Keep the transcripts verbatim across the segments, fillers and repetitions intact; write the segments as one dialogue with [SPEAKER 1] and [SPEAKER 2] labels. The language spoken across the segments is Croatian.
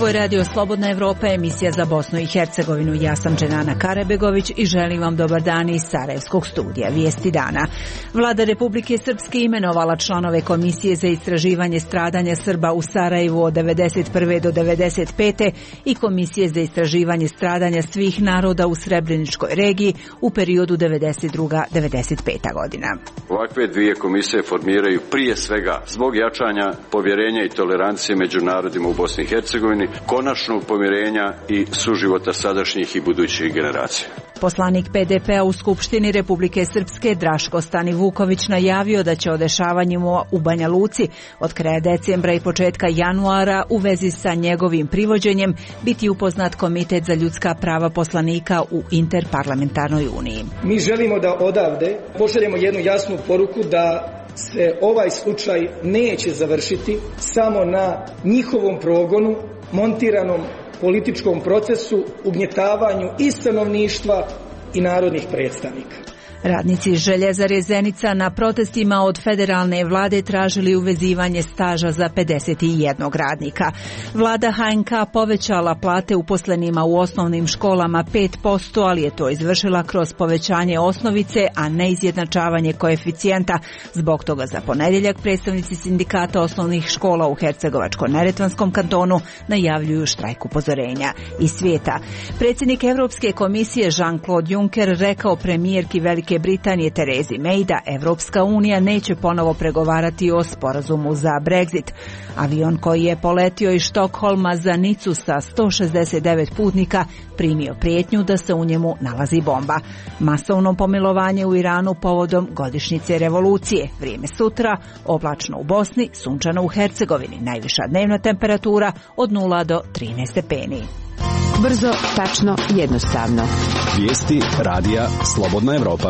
[SPEAKER 1] Ovo je Radio Slobodna Evropa, emisija za Bosnu i Hercegovinu. Ja sam Dženana Karabegović i želim vam dobar dan iz Sarajevskog studija. Vijesti dana. Vlada Republike Srpske imenovala članove Komisije za istraživanje stradanja Srba u Sarajevu od devedeset prve do devedeset pete i Komisije za istraživanje stradanja svih naroda u Srebreničkoj regiji u periodu devedeset druga do devedeset peta godina.
[SPEAKER 2] Ovakve dvije komisije formiraju prije svega zbog jačanja povjerenja i tolerancije među narodima u Bosni i Hercegovini, konačnog pomirenja i suživota sadašnjih i budućih generacija.
[SPEAKER 1] Poslanik P D P-a u Skupštini Republike Srpske Draško Stanivuković najavio da će o dešavanjima u Banja Luci od kraja decembra i početka januara u vezi sa njegovim privođenjem biti upoznat Komitet za ljudska prava poslanika u Interparlamentarnoj uniji.
[SPEAKER 3] Mi želimo da odavde pošaljemo jednu jasnu poruku da se ovaj slučaj neće završiti samo na njihovom progonu, montiranom političkom procesu, ugnjetavanju i stanovništva i narodnih predstavnika.
[SPEAKER 1] Radnici Željezare Zenica na protestima od federalne vlade tražili uvezivanje staža za pedeset jednog radnika. Vlada H N K povećala plate uposlenima u osnovnim školama pet posto, ali je to izvršila kroz povećanje osnovice, a ne izjednačavanje koeficijenta. Zbog toga za ponedjeljak predstavnici sindikata osnovnih škola u Hercegovačko-neretvanskom kantonu najavljuju štrajk upozorenja. Iz svijeta. Predsjednik Europske komisije Jean-Claude Juncker rekao premijerki Velike Britanije Terezi May da Evropska unija neće ponovo pregovarati o sporazumu za Brexit. Avion koji je poletio iz Štokholma za Nicu sa sto šezdeset devet putnika primio prijetnju da se u njemu nalazi bomba. Masovno pomilovanje u Iranu povodom godišnjice revolucije. Vrijeme sutra, oblačno u Bosni, sunčano u Hercegovini. Najviša dnevna temperatura od nula do trinaest stepeni.
[SPEAKER 4] Brzo, tačno, jednostavno.
[SPEAKER 5] Vijesti radija Slobodna Evropa.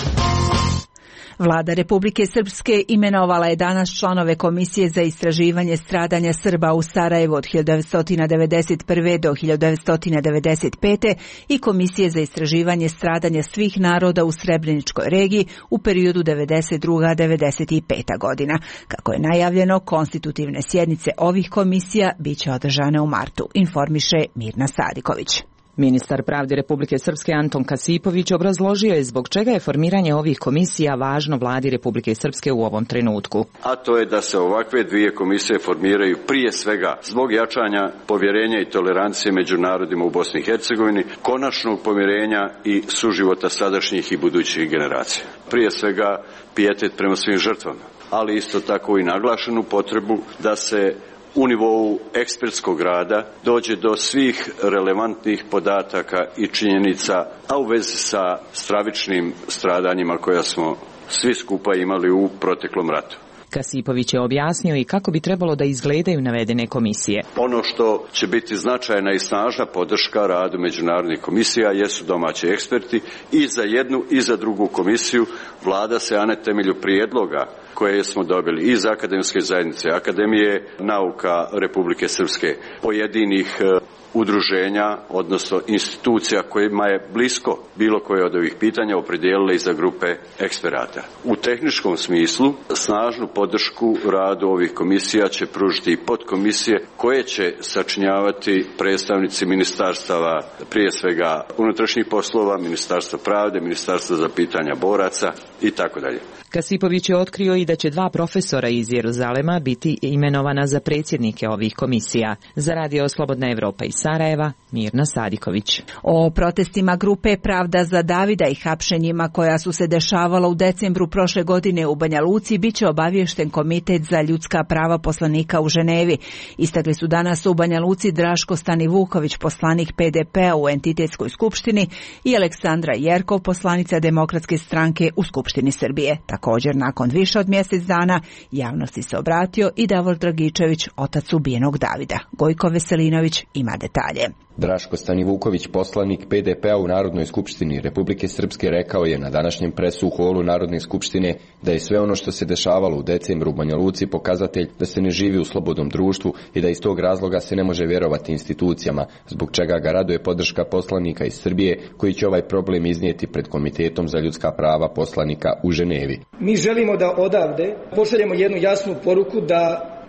[SPEAKER 1] Vlada Republike Srpske imenovala je danas članove Komisije za istraživanje stradanja Srba u Sarajevu od hiljadu devetsto devedeset prve do hiljadu devetsto devedeset pete i Komisije za istraživanje stradanja svih naroda u Srebreničkoj regiji u periodu devedeset druga do devedeset peta godina. Kako je najavljeno, konstitutivne sjednice ovih komisija bit će održane u martu, informiše Mirna Sadiković.
[SPEAKER 4] Ministar pravde Republike Srpske Anton Kasipović obrazložio je zbog čega je formiranje ovih komisija važno vladi Republike Srpske u ovom trenutku.
[SPEAKER 2] A to je da se ovakve dvije komisije formiraju prije svega zbog jačanja povjerenja i tolerancije među narodima u Bosni i Hercegovini, konačnog pomirenja i suživota sadašnjih i budućih generacija. Prije svega pijetet prema svim žrtvama, ali isto tako i naglašenu potrebu da se u nivou ekspertskog rada dođe do svih relevantnih podataka i činjenica, a u vezi sa stravičnim stradanjima koja smo svi skupa imali u proteklom ratu.
[SPEAKER 4] Kasipović je objasnio i kako bi trebalo da izgledaju navedene komisije.
[SPEAKER 2] Ono što će biti značajna i snažna podrška radu međunarodnih komisija jesu domaći eksperti i za jednu i za drugu komisiju vlada se, a na temelju prijedloga koje smo dobili iz akademske zajednice, Akademije nauka Republike Srpske, pojedinih udruženja, odnosno institucija kojima je blisko bilo koje od ovih pitanja, opredijelile i za grupe eksperata. U tehničkom smislu snažnu podršku radu ovih komisija će pružiti i podkomisije koje će sačinjavati predstavnici ministarstava, prije svega unutrašnjih poslova, Ministarstva pravde, Ministarstva za pitanja boraca i tako dalje.
[SPEAKER 4] Kasipović je otkrio i da će dva profesora iz Jeruzalema biti imenovana za predsjednike ovih komisija. Za Radio Slobodna Evropa iz Sarajeva, Mirna Sadiković.
[SPEAKER 1] O protestima grupe Pravda za Davida i hapšenjima koja su se dešavala u decembru prošle godine u Banja Luci biće obaviješten Komitet za ljudska prava poslanika u Ženevi. Istakli su danas u Banja Luci Draško Stanivuković, poslanik P D P-a u Entitetskoj skupštini, i Aleksandra Jerkov, poslanica Demokratske stranke u Skupštini Srbije. Također, nakon više od mjesec dana, javnosti se obratio i Davor Dragičević, otac ubijenog Davida. Gojko Veselinović ima detalje.
[SPEAKER 6] Draško Stanivuković, poslanik P D P-a u Narodnoj skupštini Republike Srpske, rekao je na današnjem presu u holu Narodne skupštine da je sve ono što se dešavalo u decembru u Banja Luci pokazatelj da se ne živi u slobodnom društvu i da iz tog razloga se ne može vjerovati institucijama, zbog čega ga raduje podrška poslanika iz Srbije koji će ovaj problem iznijeti pred Komitetom za ljudska prava poslanika u Ženevi.
[SPEAKER 3] Mi želimo da odavde pošaljemo jednu jasnu poruku da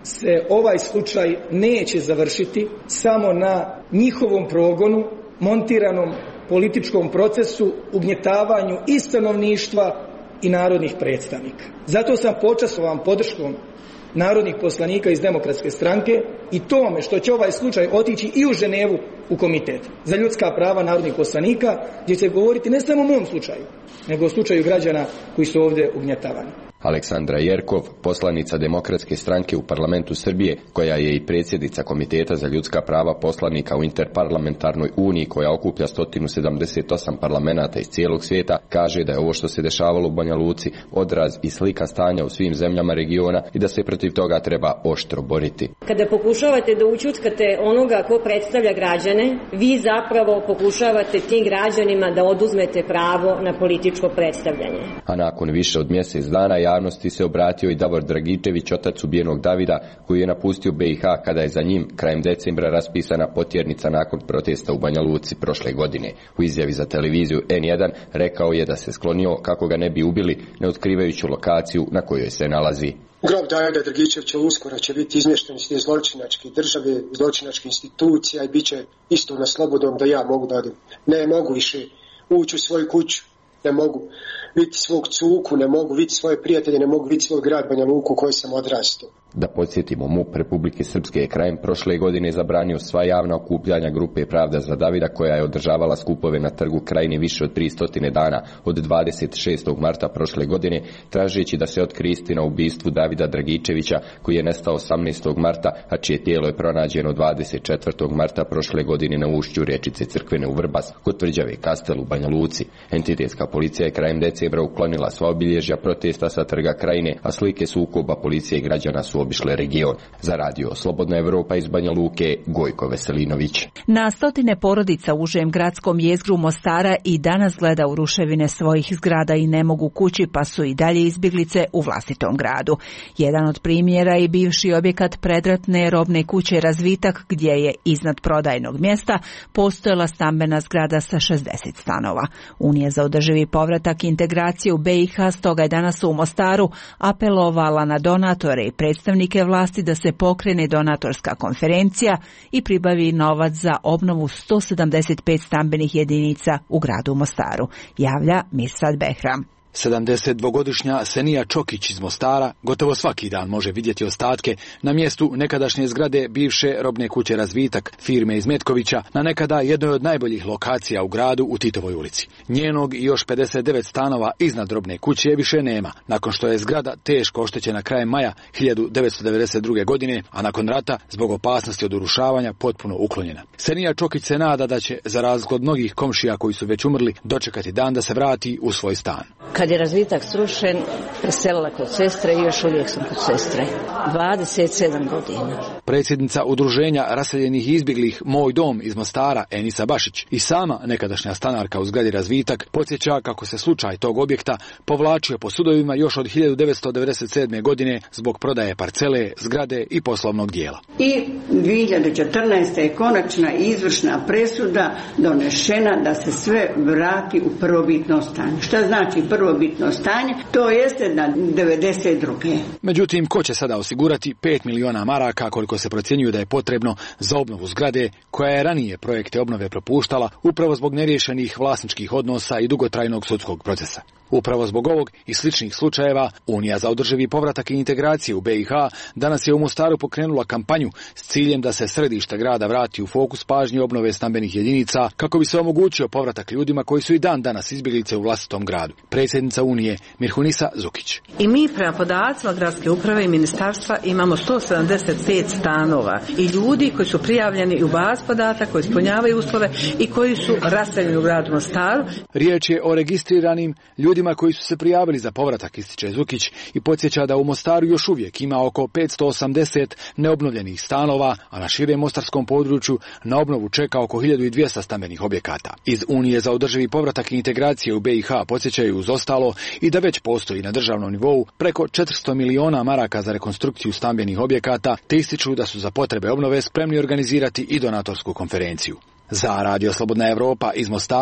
[SPEAKER 3] se ovaj slučaj neće završiti samo na njihovom progonu, montiranom političkom procesu, ugnjetavanju i stanovništva i narodnih predstavnika. Zato sam počastvovan podrškom narodnih poslanika iz Demokratske stranke i tome što će ovaj slučaj otići i u Ženevu u Komitet za ljudska prava narodnih poslanika, gdje će govoriti ne samo o mom slučaju, nego o slučaju građana koji su ovdje ugnjetavani.
[SPEAKER 6] Aleksandra Jerkov, poslanica Demokratske stranke u parlamentu Srbije, koja je i predsjednica Komiteta za ljudska prava poslanika u Interparlamentarnoj uniji, koja okuplja sto sedamdeset osam parlamenata iz cijelog svijeta, kaže da je ovo što se dešavalo u Banja Luci odraz i slika stanja u svim zemljama regiona i da se protiv toga treba oštro boriti.
[SPEAKER 7] Kada pokušavate da ućuckate onoga ko predstavlja građane, vi zapravo pokušavate tim građanima da oduzmete pravo na političko predstavljanje.
[SPEAKER 6] A nakon više od mjesec dana javnosti se obratio i Davor Dragičević, otac ubijenog Davida, koji je napustio B i H kada je za njim krajem decembra raspisana potjernica nakon protesta u Banja Luci prošle godine. U izjavi za televiziju N jedan rekao je da se sklonio kako ga ne bi ubili, ne otkrivajući lokaciju na kojoj se nalazi.
[SPEAKER 8] Grob Davida Dragičevića uskoro će biti izmješten iz te zločinačke države, zločinačke institucija i bit će isto na slobodnom da ja mogu da odem. Ne mogu više ući u svoju kuću, ne mogu vidjeti svog cuku, ne mogu vidjeti svoje prijatelje, ne mogu vidjeti svoj grad Banja Luku u kojoj sam odrastao.
[SPEAKER 6] Da podsjetimo, MUP Republike Srpske je krajem prošle godine zabranio sva javna okupljanja grupe Pravda za Davida, koja je održavala skupove na trgu Krajine više od tristo dana od dvadeset šestog marta prošle godine, tražeći da se otkrije istina o ubistvu Davida Dragičevića, koji je nestao osamnaestog marta, a čije tijelo je pronađeno dvadeset četvrtog marta prošle godine na ušću riječice Crkvene u Vrbas, kod tvrđave Kastel u Banja Luci. Entitetska policija je krajem decembra uklonila sva obilježja protesta sa trga Krajine, a slike sukoba policije i građana su obišle region. Za radio Slobodna Evropa iz Banja Luke, Gojko Veselinović.
[SPEAKER 1] Na stotine porodica u užem gradskom jezgru Mostara i danas gleda u ruševine svojih zgrada i ne mogu kući, pa su i dalje izbjeglice u vlastitom gradu. Jedan od primjera je bivši objekat predratne robne kuće Razvitak, gdje je iznad prodajnog mjesta postojala stambena zgrada sa šezdeset stanova. Unija za održivi povratak i integracije u B i H stoga je danas u Mostaru apelovala na donatore i predstavnike vlasti da se pokrene donatorska konferencija i pribavi novac za obnovu sto sedamdeset pet stambenih jedinica u gradu Mostaru, javlja Mirsad Behram.
[SPEAKER 9] sedamdesetdvogodišnja Senija Čokić iz Mostara gotovo svaki dan može vidjeti ostatke na mjestu nekadašnje zgrade bivše robne kuće Razvitak, firme iz Metkovića, na nekada jednoj od najboljih lokacija u gradu u Titovoj ulici. Njenog i još pedeset devet stanova iznad robne kuće više nema, nakon što je zgrada teško oštećena krajem maja hiljadu devetsto devedeset druge. godine, a nakon rata zbog opasnosti od urušavanja potpuno uklonjena. Senija Čokić se nada da će, za razliku od mnogih komšija koji su već umrli, dočekati dan da se vrati u svoj stan.
[SPEAKER 10] Kad je Razvitak srušen, preselila kod sestre i još uvijek sam kod sestre. dvadeset sedam godina.
[SPEAKER 9] Predsjednica udruženja raseljenih i izbjeglih Moj dom iz Mostara, Enisa Bašić, i sama nekadašnja stanarka u zgradi Razvitak, podsjeća kako se slučaj tog objekta povlačio po sudovima još od hiljadu devetsto devedeset sedme. godine zbog prodaje parcele, zgrade i poslovnog dijela.
[SPEAKER 11] I dvije hiljade četrnaeste. je konačna izvršna presuda donešena da se sve vrati u prvobitno stanje. Šta znači prvobitno stanje? To jeste na devedeset druge.
[SPEAKER 9] Međutim, ko će sada osigurati pet miliona maraka koliko se procjenjuje da je potrebno za obnovu zgrade, koja je ranije projekte obnove propuštala upravo zbog neriješenih vlasničkih odnosa i dugotrajnog sudskog procesa. Upravo zbog ovog i sličnih slučajeva, Unija za održivi povratak i integraciju u B i H danas je u Mostaru pokrenula kampanju s ciljem da se središte grada vrati u fokus pažnje obnove stambenih jedinica kako bi se omogućio povratak ljudima koji su i dan danas izbjeglice u vlastitom gradu. Predsjednica Unije Mirhunisa Zukić.
[SPEAKER 12] I mi prema podacima gradske uprave i ministarstva imamo sto sedamdeset pet stanova i ljudi koji su prijavljeni u baz podataka, koji ispunjavaju uslove i koji su raseljeni u gradu Mostaru.
[SPEAKER 9] Riječ je o registriranim ljudima koji su se prijavili za povratak, ističe Zukić i podsjeća da u Mostaru još uvijek ima oko petsto osamdeset neobnovljenih stanova, a na širem mostarskom području na obnovu čeka oko hiljadu dvjesto stambenih objekata. Iz Unije za održivi povratak i integracije u B i H podsjećaju uz ostalo i da već postoji na državnom nivou preko četiristo miliona maraka za rekonstrukciju stambenih objekata, te ističu da su za potrebe obnove spremni organizirati i donatorsku konferenciju. Za radio Slobodna Evropa iz Mostara,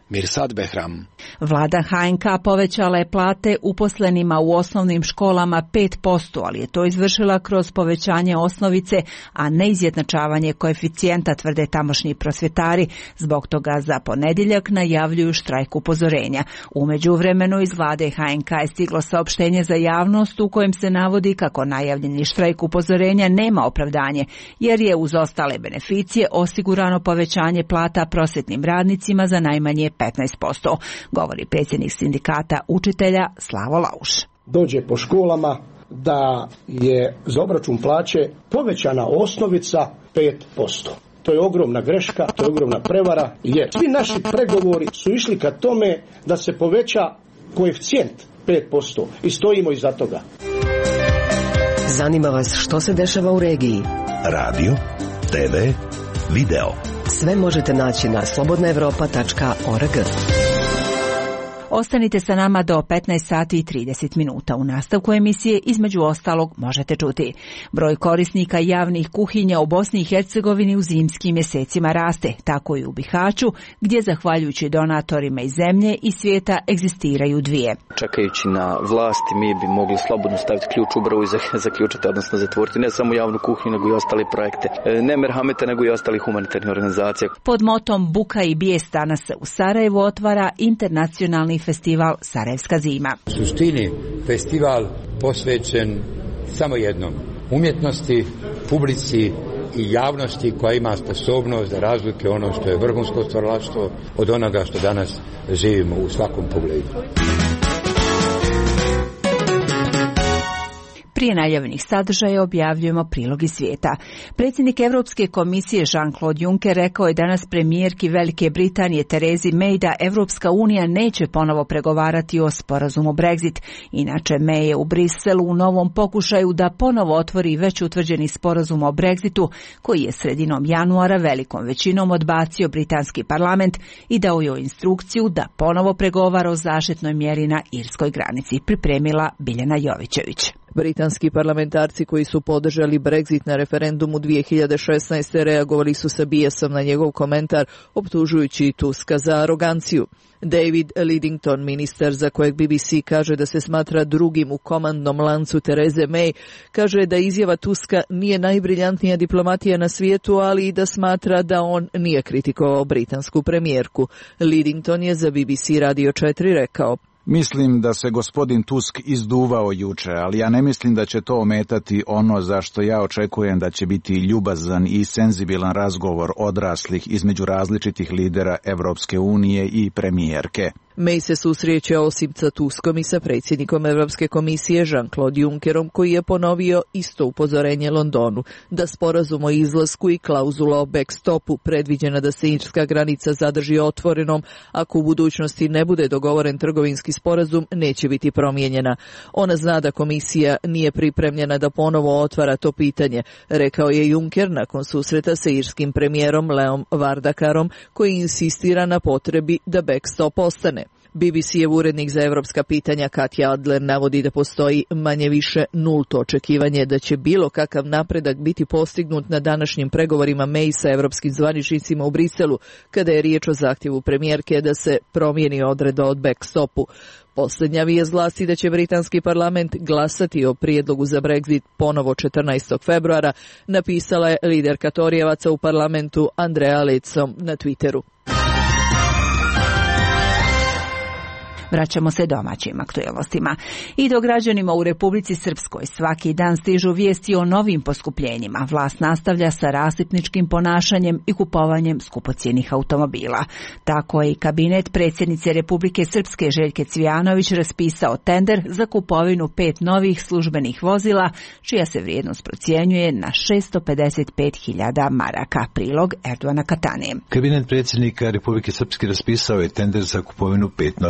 [SPEAKER 9] Mirsad Behram.
[SPEAKER 1] Vlada H N K povećala je plate uposlenima u osnovnim školama pet posto, ali je to izvršila kroz povećanje osnovice, a ne izjednačavanje koeficijenta, tvrde tamošnji prosvjetari. Zbog toga za ponedjeljak najavljuju štrajk upozorenja. U međuvremenu iz vlade H N K je stiglo saopštenje za javnost u kojem se navodi kako najavljeni štrajk upozorenja nema opravdanje, jer je uz ostale beneficije osigurano povećanje plata prosvjetnim radnicima za najmanje petnaest posto, govori predsjednik sindikata učitelja Slavo Lauš.
[SPEAKER 13] Dođe po školama da je za obračun plaće povećana osnovica pet posto. To je ogromna greška, to je ogromna prevara, jer svi naši pregovori su išli ka tome da se poveća koeficijent pet posto i stojimo iza toga.
[SPEAKER 14] Zanima vas što se dešava u regiji?
[SPEAKER 15] Radio, te ve, video.
[SPEAKER 14] Sve možete naći na slobodna evropa tačka org.
[SPEAKER 1] Ostanite sa nama do petnaest sati i trideset minuta. U nastavku emisije između ostalog možete čuti: broj korisnika javnih kuhinja u Bosni i Hercegovini u zimskim mjesecima raste, tako i u Bihaću, gdje zahvaljujući donatorima iz zemlje i svijeta egzistiraju dvije.
[SPEAKER 16] Čekajući na vlasti mi bi mogli slobodno staviti ključ u bravu i zaključiti, odnosno zatvoriti ne samo javnu kuhinju, nego i ostale projekte. Ne merhameta, nego i ostali humanitarnih organizacija.
[SPEAKER 1] Pod motom Buka i bijes danas se u Sarajevu otvara internacionalni festival Sarajevska zima.
[SPEAKER 17] U suštini festival posvećen samo jednom: umjetnosti, publici i javnosti koja ima sposobnost da razlike ono što je vrhunsko stvaralaštvo od onoga što danas živimo u svakom pogledu.
[SPEAKER 1] Prije najavljenih sadržaja objavljujemo prilog iz svijeta. Predsjednik Europske komisije Jean-Claude Juncker rekao je danas premijerki Velike Britanije Terezi May da Europska unija neće ponovo pregovarati o sporazumu Brexit. Inače, May je u Briselu u novom pokušaju da ponovo otvori već utvrđeni sporazum o Brexitu, koji je sredinom januara velikom većinom odbacio britanski parlament i dao joj instrukciju da ponovo pregovara o zaštitnoj mjeri na irskoj granici, pripremila Biljana Jovićević.
[SPEAKER 18] Britanski parlamentarci koji su podržali Brexit na referendumu dvije hiljade šesnaeste. reagovali su sa bijesom na njegov komentar, optužujući Tuska za aroganciju. David Lidington, ministar za kojeg B B C kaže da se smatra drugim u komandnom lancu Tereze May, kaže da izjava Tuska nije najbriljantnija diplomatija na svijetu, ali i da smatra da on nije kritikovao britansku premijerku. Lidington je za B B C Radio četiri rekao:
[SPEAKER 19] Mislim da se gospodin Tusk izduvao juče, ali ja ne mislim da će to ometati ono za što ja očekujem da će biti ljubazan i senzibilan razgovor odraslih između različitih lidera Evropske unije i premijerke.
[SPEAKER 18] May se susreće osim sa Tuskom i sa predsjednikom Europske komisije Jean-Claude Junckerom, koji je ponovio isto upozorenje Londonu, da sporazum o izlasku i klauzula o backstopu predviđena da se irska granica zadrži otvorenom ako u budućnosti ne bude dogovoren trgovinski sporazum neće biti promijenjena. Ona zna da komisija nije pripremljena da ponovo otvara to pitanje, rekao je Juncker nakon susreta sa irskim premijerom Leom Vardakarom, koji insistira na potrebi da backstop ostane. B B C-ev urednik za evropska pitanja Katja Adler navodi da postoji manje više nulto očekivanje da će bilo kakav napredak biti postignut na današnjim pregovorima May sa evropskim zvaničnicima u Briselu, kada je riječ o zahtjevu premijerke da se promijeni odredba od backstopu. Posljednja vijest glasi da će britanski parlament glasati o prijedlogu za Brexit ponovo četrnaestog februara, napisala je liderka Torijevaca u parlamentu Andrea Leadsom na Twitteru.
[SPEAKER 1] Vraćamo se domaćim aktualnostima. I do građanima u Republici Srpskoj svaki dan stižu vijesti o novim poskupljenjima. Vlast nastavlja sa rasipničkim ponašanjem i kupovanjem skupocjenih automobila. Tako je i kabinet predsjednice Republike Srpske Željke Cvijanović raspisao tender za kupovinu pet novih službenih vozila, čija se vrijednost procjenjuje na šesto pedeset pet hiljada maraka. Prilog Erdogana Katanije.
[SPEAKER 20] Kabinet predsjednika Republike Srpske raspisao je tender za kupovinu pet novih automobila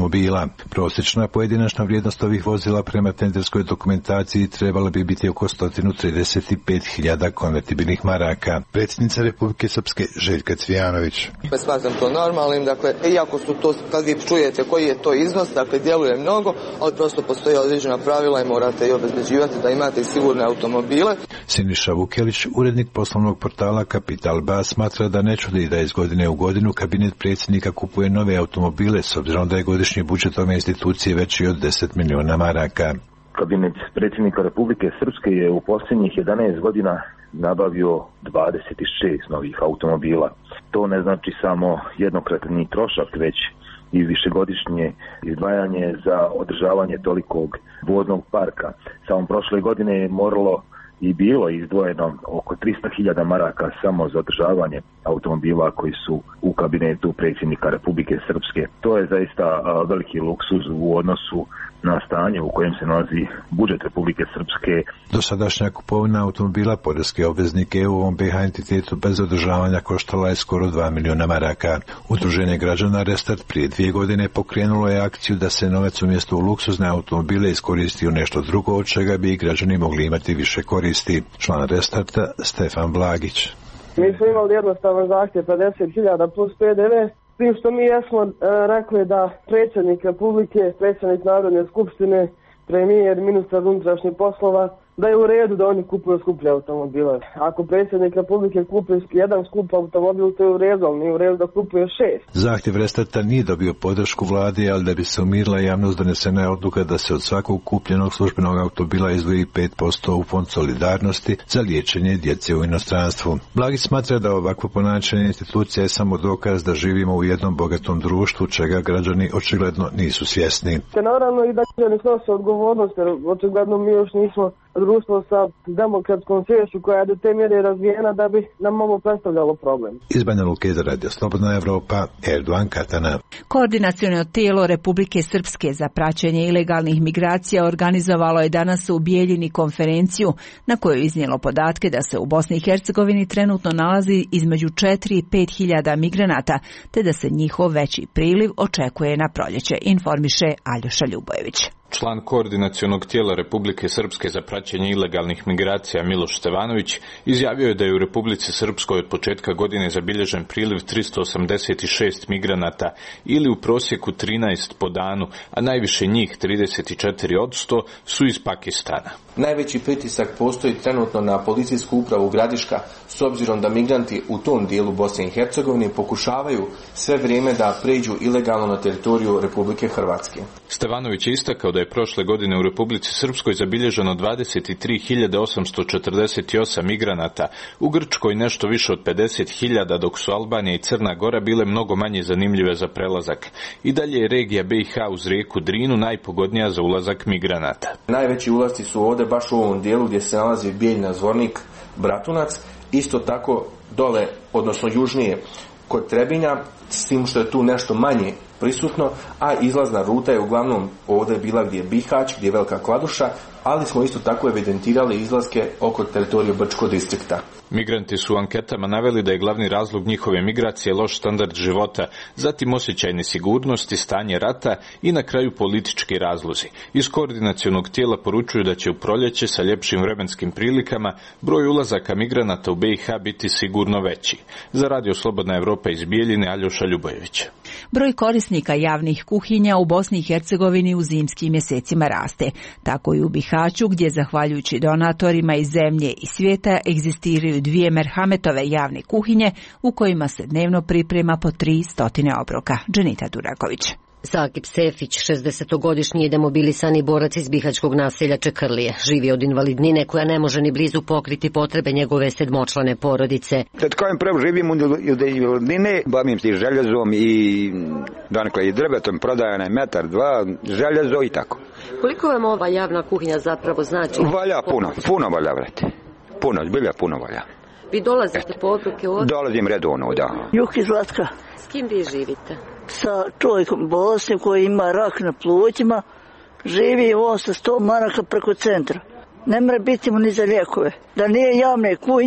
[SPEAKER 19] automobila. Prosječna pojedinačna vrijednost ovih vozila prema tenderskoj dokumentaciji trebala bi biti oko sto trideset pet hiljada konvertibilnih maraka. Predsjednica Republike Srpske Željka Cvijanović.
[SPEAKER 20] Smatram to normalnim, dakle, iako su to, kad vi čujete koji je to iznos, dakle, djeluje mnogo, ali prosto postoje određena pravila i morate i obezbeđivati da imate i sigurne automobile.
[SPEAKER 19] Siniša Vukelić, urednik poslovnog portala Kapital Ba, smatra da ne čudi da iz godine u godinu kabinet predsjednika kupuje nove automobile, s obzirom da je godišnji budžet ove institucije veći od deset miliona maraka.
[SPEAKER 21] Kabinet predsjednika Republike Srpske je u posljednjih jedanaest godina nabavio dvadeset šest novih automobila. To ne znači samo jednokratni trošak, već i višegodišnje izdvajanje za održavanje tolikog voznog parka. Samo prošle godine je moralo i bilo izdvojeno oko tristo hiljada maraka samo za održavanje automobila koji su u kabinetu predsjednika Republike Srpske. To je zaista veliki luksuz u odnosu na stanje u kojem se nalazi budžet Republike Srpske.
[SPEAKER 19] Dosadašnja kupovina automobila poreske obveznike u ovom B H entitetu bez održavanja koštala je skoro dva miliona maraka. Udruženje građana Restart prije dvije godine pokrenulo je akciju da se novac umjesto u luksuzne automobile iskoristi u nešto drugo, od čega bi i građani mogli imati više koristi. Član Restarta Stefan Blagić.
[SPEAKER 22] Mi smo imali jednostavan zahtjev pedeset hiljada plus P D V, s tim što mi jesmo e, rekli da predsjednik Republike, predsjednik Narodne skupštine, premijer, ministar unutrašnjih poslova, da je u redu da oni kupuju skuplje automobile. Ako predsjednik Republike kupi jedan skup automobil, to je u redu, ali nije u redu da kupuje šest.
[SPEAKER 19] Zahtjev Restarta nije dobio podršku vlade, ali da bi se umirila javnost, donesena je odluka da se od svakog kupljenog službenog automobila izdvoji pet posto u fond solidarnosti za liječenje djece u inostranstvu. Blagić smatra da ovakvo ponašanje institucija je samo dokaz da živimo u jednom bogatom društvu, čega građani očigledno nisu svjesni.
[SPEAKER 22] Te naravno i da građani snose odgovornost, jer očigledno mi još nismo društvo sa demokratskom sviješću koja je do te mjere razvijena da bi nam ovo predstavljalo problem.
[SPEAKER 19] Iz Banja Luke za Radio Slobodna Evropa, Erdogan Katana.
[SPEAKER 1] Koordinaciono tijelo Republike Srpske za praćenje ilegalnih migracija organizovalo je danas u Bijeljini konferenciju na kojoj je iznijelo podatke da se u Bosni i Hercegovini trenutno nalazi između četiri i pet hiljada migranata, te da se njihov veći priliv očekuje na proljeće, informiše Aljoša Ljubojević.
[SPEAKER 23] Član koordinacionog tijela Republike Srpske za praćenje ilegalnih migracija Miloš Stevanović izjavio je da je u Republici Srpskoj od početka godine zabilježen priliv tristo osamdeset šest migranata ili u prosjeku trinaest po danu, a najviše njih trideset četiri posto su iz Pakistana.
[SPEAKER 24] Najveći pritisak postoji trenutno na policijsku upravu Gradiška, s obzirom da migranti u tom dijelu Bosne i Hercegovine pokušavaju sve vrijeme da pređu ilegalno na teritoriju Republike Hrvatske.
[SPEAKER 23] Stevanović je istakao da je prošle godine u Republici Srpskoj zabilježeno dvadeset tri hiljade osamsto četrdeset osam migranata, u Grčkoj nešto više od pedeset hiljada, dok su Albanija i Crna Gora bile mnogo manje zanimljive za prelazak. I dalje je regija B i H uz rijeku Drinu najpogodnija za ulazak migranata.
[SPEAKER 24] Najveći ulasci su ovdje baš u ovom dijelu gdje se nalazi Bijeljina, Zvornik, Bratunac, isto tako dole, odnosno južnije kod Trebinja, s tim što je tu nešto manje prisutno, a izlazna ruta je uglavnom ovdje bila gdje je Bihać, gdje je Velika Kladuša, ali smo isto tako evidentirali izlaske oko teritoriju Brčkog distrikta.
[SPEAKER 23] Migranti su u anketama naveli da je glavni razlog njihove migracije loš standard života, zatim osjećaj nesigurnosti, stanje rata i na kraju politički razlozi. Iz koordinacionog tijela poručuju da će u proljeće sa ljepšim vremenskim prilikama broj ulazaka migranata u B i H biti sigurno veći. Za Radio Slobodna Evropa iz Bijeljine, Aljoša Ljubojević.
[SPEAKER 1] Broj korisnika javnih kuhinja u Bosni i Hercegovini u zimskim mjesecima raste. Tako i u Bihaću, gdje zahvaljujući donatorima iz zemlje i svijeta egzistiraju dvije merhametove javne kuhinje u kojima se dnevno priprema po tri stotine obroka. Dženita Duraković.
[SPEAKER 25] Sakip Sefić, šezdesetogodišnji demobilisani borac iz bihaćkog naselja Čekrlije, živi od invalidnine koja ne može ni blizu pokriti potrebe njegove sedmočlane porodice.
[SPEAKER 26] Kad kajem pravo živim od invalidnine, bavim se i željezom i donekle i drvetom, prodajane metar, dva, željezo i tako.
[SPEAKER 25] Koliko vam ova javna kuhinja zapravo znači?
[SPEAKER 26] Valja puno, puno valja, vrati. Puno, zbilja puno valja.
[SPEAKER 25] Vi dolazite po obroke ovdje?
[SPEAKER 26] Dolazim redovno, da.
[SPEAKER 27] Juki Zlatka.
[SPEAKER 25] S kim vi živite?
[SPEAKER 27] Sa čovjekom bolesnim koji ima rak na plućima, živi on sa sto maraka preko centra. Ne mora biti mu ni za lijekove. Da nije javne kuhinje,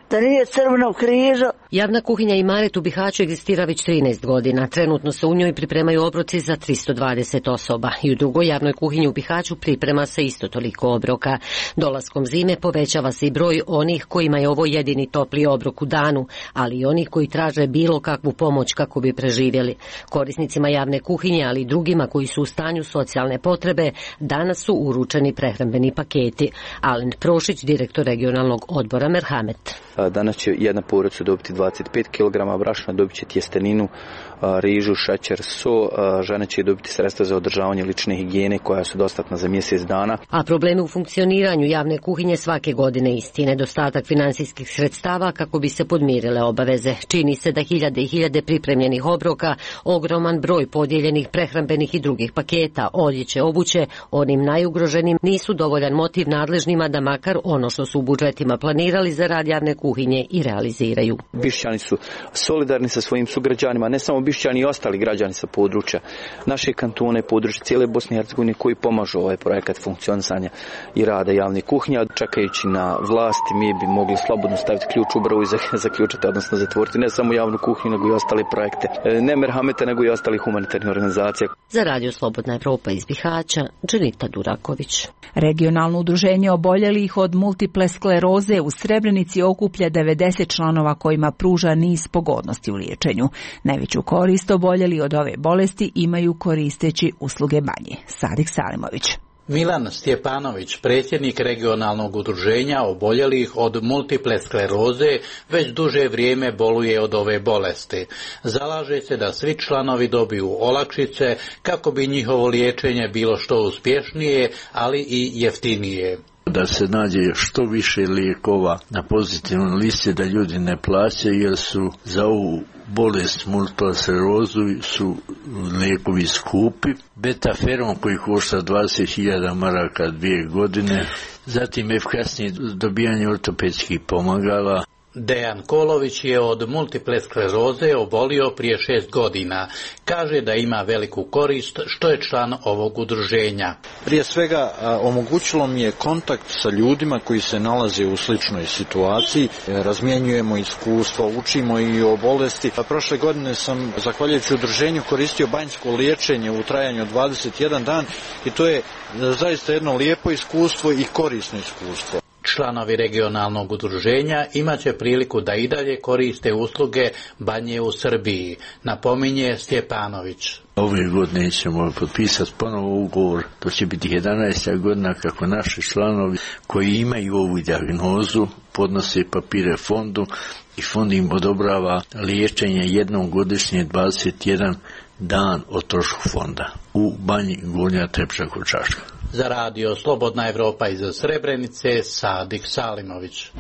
[SPEAKER 27] da nije Crvenog križa.
[SPEAKER 25] Javna kuhinja Imaret u Bihaću egzistira već trinaest godina. Trenutno se u njoj pripremaju obroci za tristo dvadeset osoba. I u drugoj javnoj kuhinji u Bihaću priprema se isto toliko obroka. Dolaskom zime povećava se i broj onih kojima je ovo jedini topli obrok u danu, ali i onih koji traže bilo kakvu pomoć kako bi preživjeli. Korisnicima javne kuhinje, ali i drugima koji su u stanju socijalne potrebe, danas su uručeni prehrambeni paketi. Alen Prošić, direktor regionalnog odbora Merhamet.
[SPEAKER 16] Danas će jedna porodica dobiti dvadeset pet kilograma brašna, dobit će tjesteninu, rižu, šećer, so. Žene će dobiti sredstva za održavanje lične higijene koja su dostatna za mjesec dana.
[SPEAKER 25] A problemi u funkcioniranju javne kuhinje svake godine isti. Nedostatak financijskih sredstava kako bi se podmirile obaveze. Čini se da hiljade i hiljade pripremljenih obroka, ogroman broj podijeljenih prehrambenih i drugih paketa, odjeće, obuće, onim najugroženim nisu dovoljan motiv nadležnima da makar ono što su u budžetima planirali za rad javne kuhinje i realiziraju.
[SPEAKER 16] Bišćani su solidarni sa svojim sugrađanima, ne samo Bišćani i ostali građani sa područja naše kantone, područja cijele Bosne i Hercegovine koji pomažu ovaj projekat funkcionisanja i rada javne kuhinje. Čekajući na vlasti mi bi mogli slobodno staviti ključ u bravu i zaključiti, odnosno zatvoriti ne samo javnu kuhinju nego i ostale projekte. Ne Merhameta nego i ostali humanitarnih organizacija.
[SPEAKER 25] Za Radio Slobodna Evropa iz Bihaća, Dženita Duraković.
[SPEAKER 1] Regionalno udruženje oboljelih od multiple skleroze u Srebrenici okuplja devedeset članova kojima pruža niz pogodnosti u liječenju. Najveću korist oboljeli od ove bolesti imaju koristeći usluge banje. Sadik Salimović.
[SPEAKER 2] Milan Stjepanović, predsjednik regionalnog udruženja oboljelih od multiple skleroze, već duže vrijeme boluje od ove bolesti. Zalaže se da svi članovi dobiju olakšice kako bi njihovo liječenje bilo što uspješnije, ali i jeftinije.
[SPEAKER 3] Da se nađe što više lijekova na pozitivnoj listi, da ljudi ne plaćaju jer su za ovu bolest multipla sklerozu su lijekovi skupi. Betaferon koji košta dvadeset hiljada maraka dvije godine, zatim efikasnije dobijanje ortopedskih pomagala.
[SPEAKER 2] Dejan Kolović je od multiple skleroze obolio prije šest godina. Kaže da ima veliku korist što je član ovog udruženja.
[SPEAKER 4] Prije svega omogućilo mi je kontakt sa ljudima koji se nalaze u sličnoj situaciji. Razmjenjujemo iskustvo, učimo i o bolesti. Prošle godine sam, zahvaljujući udruženju, koristio banjsko liječenje u trajanju dvadeset jedan dan i to je zaista jedno lijepo iskustvo i korisno iskustvo.
[SPEAKER 2] Članovi regionalnog udruženja imaće priliku da i dalje koriste usluge banje u Srbiji, napominje Stjepanović.
[SPEAKER 3] Ove godine ćemo potpisati ponovo ugovor, to će biti jedanaesta godina kako naši članovi koji imaju ovu dijagnozu podnose papire fondu i fond im odobrava liječenje jednom godišnje dvadeset jedan dan o trošku fonda u banji Gornja Trepča kod Čačka.
[SPEAKER 2] Za Radio Slobodna Evropa iz Srebrenice, Sadik Salimović.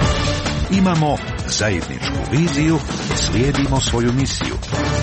[SPEAKER 15] Imamo zajedničku viziju, slijedimo svoju misiju.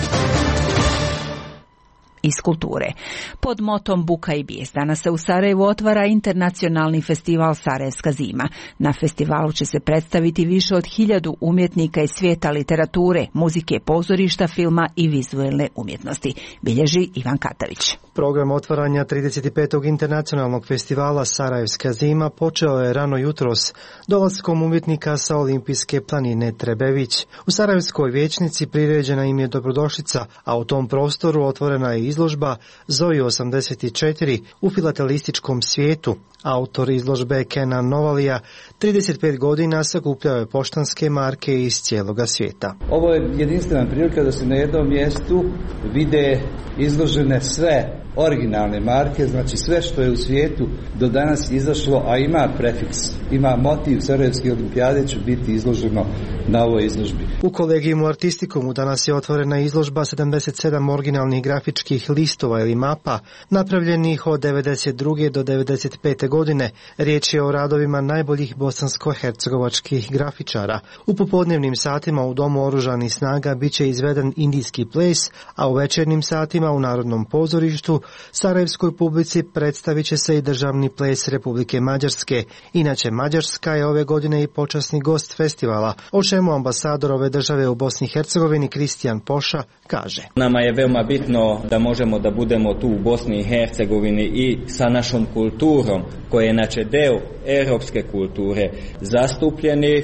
[SPEAKER 1] Iz kulture. Pod motom Buka i bijes danas se u Sarajevu otvara internacionalni festival Sarajevska zima. Na festivalu će se predstaviti više od hiljadu umjetnika iz svijeta literature, muzike, pozorišta, filma i vizuelne umjetnosti. Bilježi Ivan Katavić.
[SPEAKER 5] Program otvaranja trideset petog internacionalnog festivala Sarajevska zima počeo je rano jutros dolaskom umjetnika sa olimpijske planine Trebević. U Sarajevskoj vijećnici priređena im je dobrodošlica, a u tom prostoru otvorena je izložba Zoji osamdeset četiri u filatelističkom svijetu. Autor izložbe Kenan Novalija trideset pet godina sakupljao je poštanske marke iz cijeloga svijeta.
[SPEAKER 6] Ovo je jedinstvena prilika da se na jednom mjestu vide izložene sve originalne marke, znači sve što je u svijetu do danas izašlo, a ima prefiks, ima motiv Sarajevske olimpijade, će biti izloženo na ovoj izložbi.
[SPEAKER 5] U Kolegijumu Artistikumu danas je otvorena izložba sedamdeset sedam originalnih grafičkih listova ili mapa, napravljenih od devedeset druge do devedeset pete godine. Riječ je o radovima najboljih bosansko-hercegovačkih grafičara. U popodnevnim satima u Domu oružanih snaga bit će izveden indijski ples, a u večernjim satima u Narodnom pozorištu sarajevskoj publici predstavit će se i državni ples Republike Mađarske. Inače, Mađarska je ove godine i počasni gost festivala, o čemu ambasador ove države u Bosni i Hercegovini Kristijan Poša kaže.
[SPEAKER 7] Nama je veoma bitno da možemo da budemo tu u Bosni i Hercegovini i sa našom kulturom, koja je inače deo europske kulture, zastupljeni.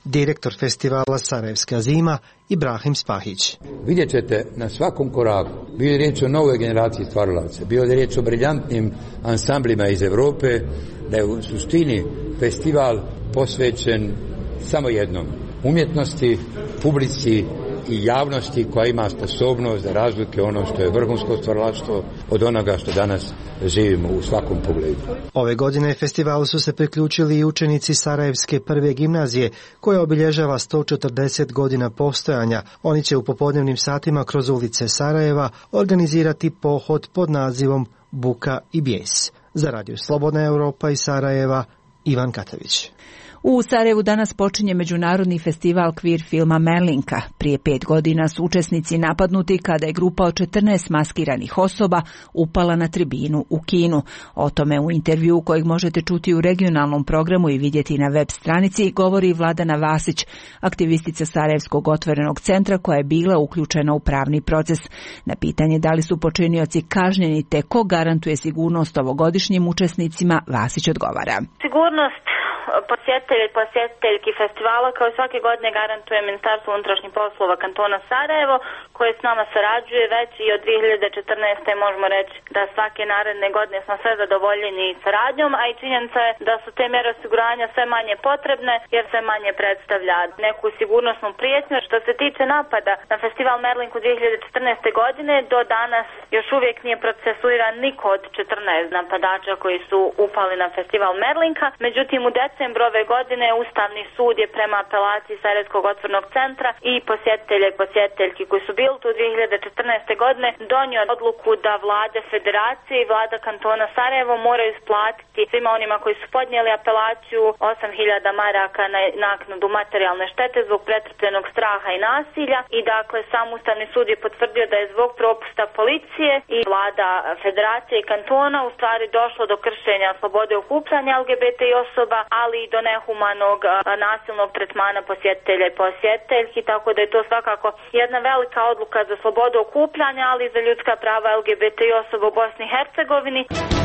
[SPEAKER 5] direktor festivala Sarajevska zima Ibrahim Spahić.
[SPEAKER 17] Vidjet ćete na svakom koraku, bio je riječ o novoj generaciji stvaralaca, bio je riječ o briljantnim ansamblima iz Europe, da je u suštini festival posvećen samo jednom, umjetnosti, publici i javnosti koja ima sposobnost da razlike ono što je vrhunsko stvaralaštvo od onoga što danas živimo u svakom pogledu.
[SPEAKER 5] Ove godine festivalu su se priključili i učenici Sarajevske prve gimnazije, koja obilježava sto četrdeset godina postojanja. Oni će u popodnevnim satima kroz ulice Sarajeva organizirati pohod pod nazivom Buka i bijes. Za Radio Slobodna Europa iz Sarajeva, Ivan Katavić.
[SPEAKER 1] U Sarajevu danas počinje međunarodni festival kvir filma Merlinka. Prije pet godina su učesnici napadnuti kada je grupa od četrnaest maskiranih osoba upala na tribinu u kinu. O tome u intervju kojeg možete čuti u regionalnom programu i vidjeti na web stranici govori Vladana Vasić, aktivistica Sarajevskog otvorenog centra koja je bila uključena u pravni proces. Na pitanje da li su počinioci kažnjeni te ko garantuje sigurnost ovogodišnjim učesnicima, Vasić odgovara.
[SPEAKER 8] Sigurnost posjetitelji i posjetiteljki festivala kao i svake godine garantuje Ministarstvo unutrašnjih poslova kantona Sarajevo, koje s nama sarađuje već i od dvije hiljade četrnaeste. možemo reći da svake naredne godine smo sve zadovoljeni saradnjom, a i činjenica je da su te mjere osiguranja sve manje potrebne jer sve manje predstavlja neku sigurnosnu prijetnju. Što se tiče napada na festival Merlinku dvije hiljade četrnaeste. godine, do danas još uvijek nije procesuiran niko od četrnaest napadača koji su upali na festival Merlinka. Međutim, u decembru ove godine Ustavni sud je prema apelaciji Sarajevskog otvorenog centra i posjetitelje i posjetiteljki koji su bili tu dvije hiljade četrnaeste. godine donio odluku da vlade federacije i vlada kantona Sarajevo moraju isplatiti svima onima koji su podnijeli apelaciju osam hiljada maraka na naknadu materijalne štete zbog pretrpljenog straha i nasilja. I dakle, sam Ustavni sud je potvrdio da je zbog propusta policije i vlada federacije i kantona u stvari došlo do kršenja slobode okupljanja L G B T I osoba, ali i do nehumanog nasilnog tretmana posjetitelja i posjetiteljki, tako da je to svakako jedna velika odluka za slobodu okupljanja, ali i za ljudska prava L G B T I osoba u Bosni i Hercegovini.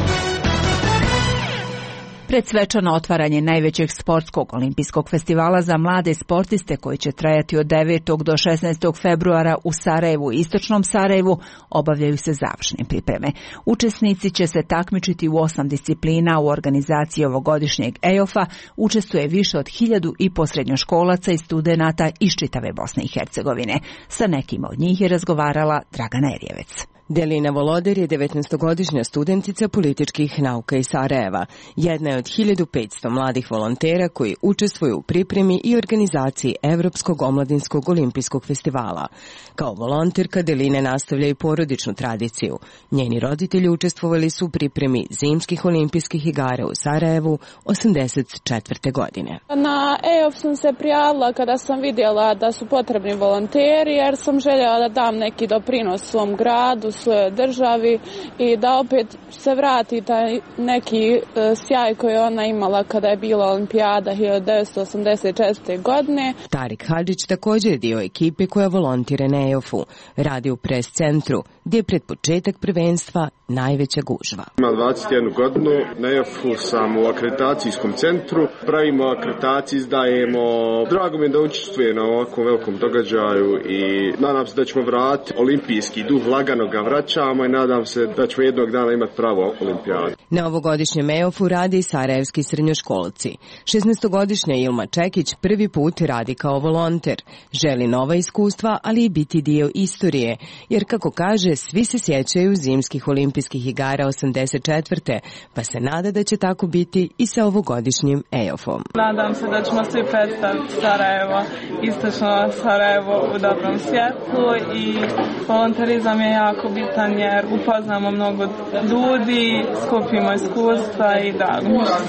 [SPEAKER 1] Pred svečano otvaranje najvećeg sportskog olimpijskog festivala za mlade sportiste koji će trajati od devetog do šesnaestog februara u Sarajevu i istočnom Sarajevu obavljaju se završne pripreme. Učesnici će se takmičiti u osam disciplina. U organizaciji ovogodišnjeg E O F-a učestvuje više od hiljadu i po srednjoškolaca i studenata iz čitave Bosne i Hercegovine. Sa nekima od njih je razgovarala Dragana Erjevec.
[SPEAKER 9] Delina Voloder je devetnaestogodišnja studentica političkih nauka iz Sarajeva. Jedna je od hiljadu petsto mladih volontera koji učestvuju u pripremi i organizaciji Evropskog omladinskog olimpijskog festivala. Kao volonterka Delina nastavlja i porodičnu tradiciju. Njeni roditelji učestvovali su u pripremi zimskih olimpijskih igara u Sarajevu osamdeset četvrte. godine.
[SPEAKER 10] Na E O F sam se prijavila kada sam vidjela da su potrebni volonteri jer sam željela da dam neki doprinos svom gradu, svojoj državi i da opet se vrati taj neki e, sjaj koji je ona imala kada je bila olimpijada hiljadu devetsto osamdeset četvrte. godine.
[SPEAKER 9] Tarik Hadžić također je dio ekipe koja volontira na E O F-u. Radi u pres centru, gdje je pred početak prvenstva najveća gužva.
[SPEAKER 11] Imam dvadeset jednu godinu, na E O F-u sam u akreditacijskom centru, pravimo akreditaciju, izdajemo. Drago mi je da učestvujem na ovakvom velikom događaju i nadam se da ćemo vratiti olimpijski duh, lagano ga vraćamo i nadam se da ćemo jednog dana imati pravo olimpijadu.
[SPEAKER 9] Na ovogodišnjem E O F-u radi i sarajevski srednjoškolci. šesnaestogodišnja Ilma Čekić prvi put radi kao volonter. Želi nova iskustva, ali i biti dio istorije, jer kako kaže, svi se sjećaju zimskih olimpijskih igara osamdeset četvrte. pa se nada da će tako biti i sa ovogodišnjim E O F-om.
[SPEAKER 10] Nadam se da ćemo svi predstaviti Sarajevo, istočno Sarajevo u dobrom svjetlu i volonterizam je jako bitan jer upoznamo mnogo ljudi, skupimo iskustva i da.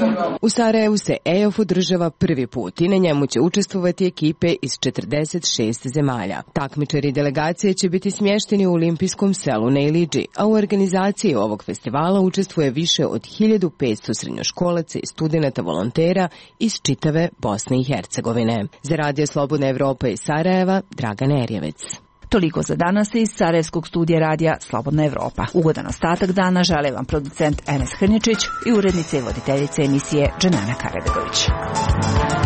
[SPEAKER 9] U Sarajevu se E O F održava prvi put i na njemu će učestvovati ekipe iz četrdeset šest zemalja. Takmičari i delegacije će biti smješteni u olimpijskom selu na Ilidži, a u organizaciji ovog festivala učestvuje više od hiljadu petsto srednjoškolaca i studenata volontera iz čitave Bosne i Hercegovine. Za Radio Slobodna Evropa iz Sarajeva, Dragana Erjevec.
[SPEAKER 1] Toliko za danas iz Sarajevskog studija radija Slobodna Evropa. Ugodan ostatak dana žele vam producent Enes Hrnječić i urednica i voditeljica emisije Dženana Karabegović.